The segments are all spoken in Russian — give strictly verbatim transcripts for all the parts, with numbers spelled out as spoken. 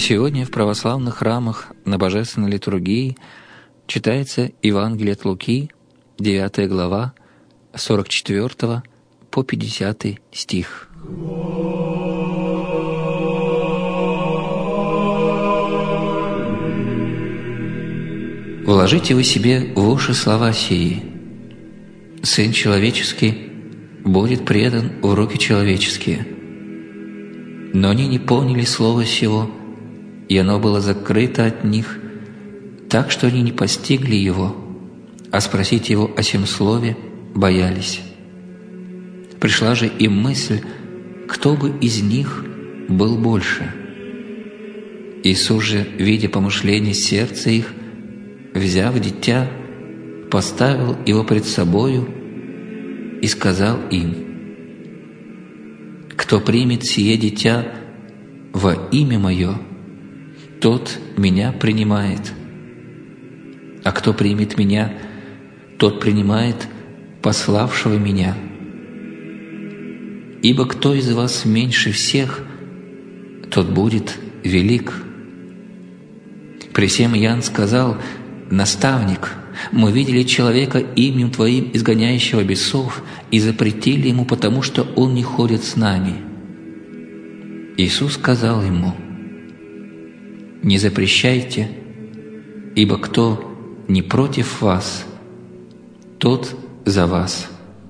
Сегодня в православных храмах на Божественной литургии читается Евангелие от Луки, девятая глава, сорок четвёртого по пятидесятый стих. «Вложите вы себе в уши слова сии. Сын человеческий будет предан в руки человеческие. Но они не поняли слова сего, и оно было закрыто от них, так что они не постигли его, а спросить его о сем слове боялись. Пришла же им мысль, кто бы из них был больше. Иисус же, видя помышления сердца их, взяв дитя, поставил его пред собою и сказал им: «Кто примет сие дитя во имя Мое, тот Меня принимает, а кто примет Меня, тот принимает пославшего Меня. Ибо кто из вас меньше всех, тот будет велик». При сем Иоанн сказал: «Наставник, мы видели человека именем Твоим, изгоняющего бесов, и запретили ему, потому что он не ходит с нами». Иисус сказал ему: «Не запрещайте, ибо кто не против вас, тот за вас».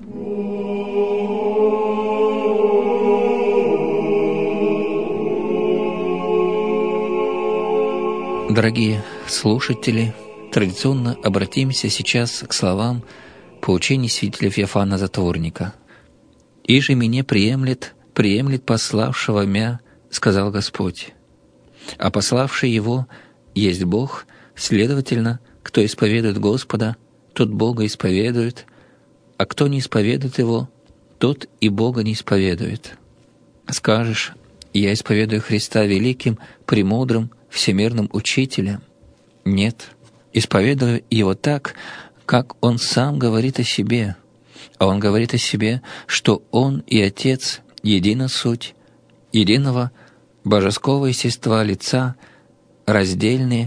Дорогие слушатели, традиционно обратимся сейчас к словам поучений святителя Феофана Затворника. «Иже меня приемлет, приемлет пославшего мя, сказал Господь. А пославший его есть Бог, следовательно, кто исповедует Господа, тот Бога исповедует, а кто не исповедует Его, тот и Бога не исповедует. Скажешь: я исповедую Христа великим, премудрым, всемирным учителем. Нет, исповедую Его так, как Он сам говорит о себе. А Он говорит о себе, что Он и Отец едина суть, единого божеского естества лица, раздельные,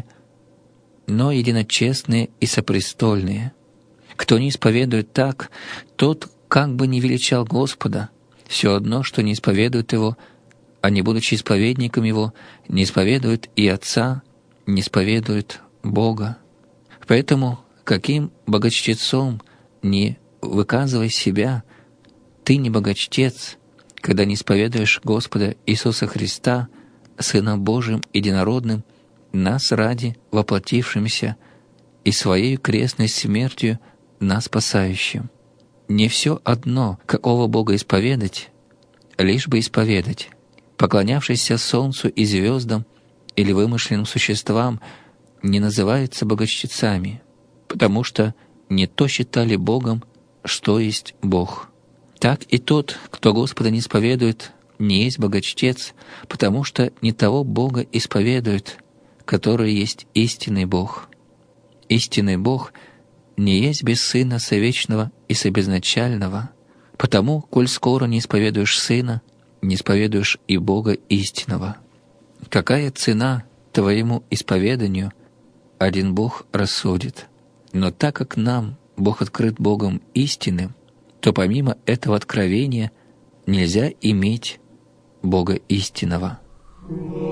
но единочестные и сопрестольные. Кто не исповедует так, тот как бы не величал Господа, все одно, что не исповедует Его, а не будучи исповедником Его, не исповедует и Отца, не исповедует Бога. Поэтому, каким богочтецом не выказывай себя, ты не богочтец, когда не исповедуешь Господа Иисуса Христа, Сына Божиим единородным, нас ради воплотившимся и Своей крестной смертью нас спасающим. Не все одно, какого Бога исповедать, лишь бы исповедать. Поклонявшийся солнцу и звездам или вымышленным существам не называются богочтецами, потому что не то считали Богом, что есть Бог. Так и тот, кто Господа не исповедует, не есть богочтец, потому что не того Бога исповедует, который есть истинный Бог. Истинный Бог не есть без Сына совечного и собезначального, потому, коль скоро не исповедуешь Сына, не исповедуешь и Бога истинного. Какая цена твоему исповеданию, один Бог рассудит. Но так как нам Бог открыт Богом истинным, то помимо этого откровения нельзя иметь Бога истинного.